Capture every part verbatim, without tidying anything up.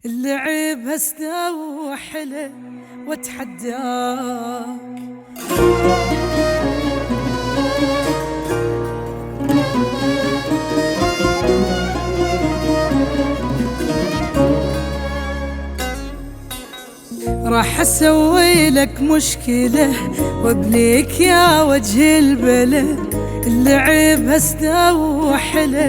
اللعب استوحله واتحداك. راح اسوي لك مشكلة وابليك يا وجه البلا، اللعب استوحله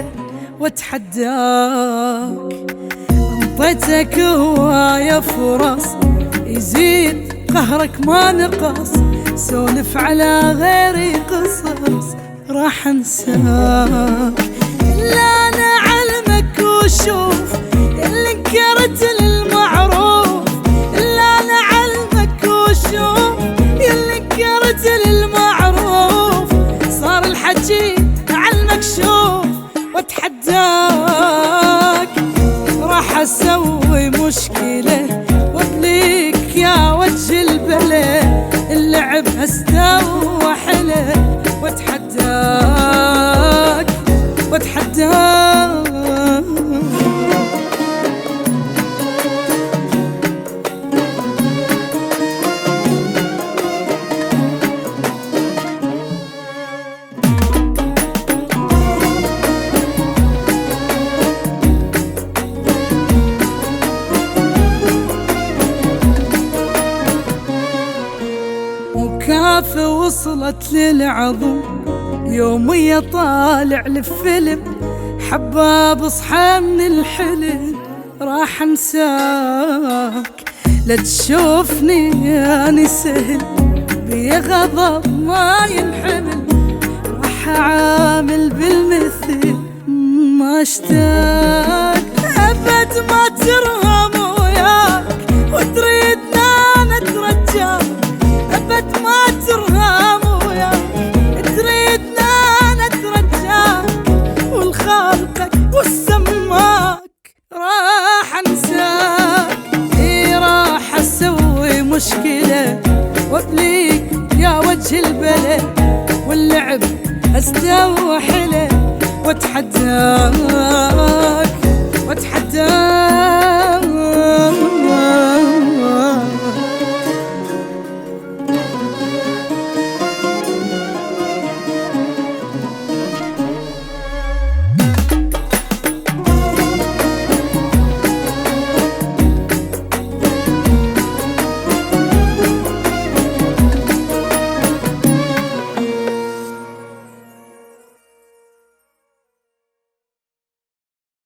واتحداك. انطيتك هواية فرص يزيد قهرك ما نقص، سولف على غيري قصص راح انساك. الا انا علمك وشوف اللي انكرت للمعروف، الا انا علمك وشوف اللي انكرت للمعروف، صار الحكي علمك شوف واتحداك. راح اسوي مشكلة وابليك يا وجه البلا، اللعب استوحله واتحداك واتحداك. كافة وصلت للعظم يومية طالع لفيلم، حباب اصحى من الحلم راح انساك. لا تشوفني اني سهل بي غضب ما ينحمل، راح اعامل بالمثل ما اشتاق. ابد ما ترهم وياك وتريدنا نترجاك، ابد ما ترهم وياك تريدنا نترجاك، والخالقك والسماك راح انساك. اي راح اسوي مشكلة وابليك يا وجه البلا، واللعب استوحله واتحداك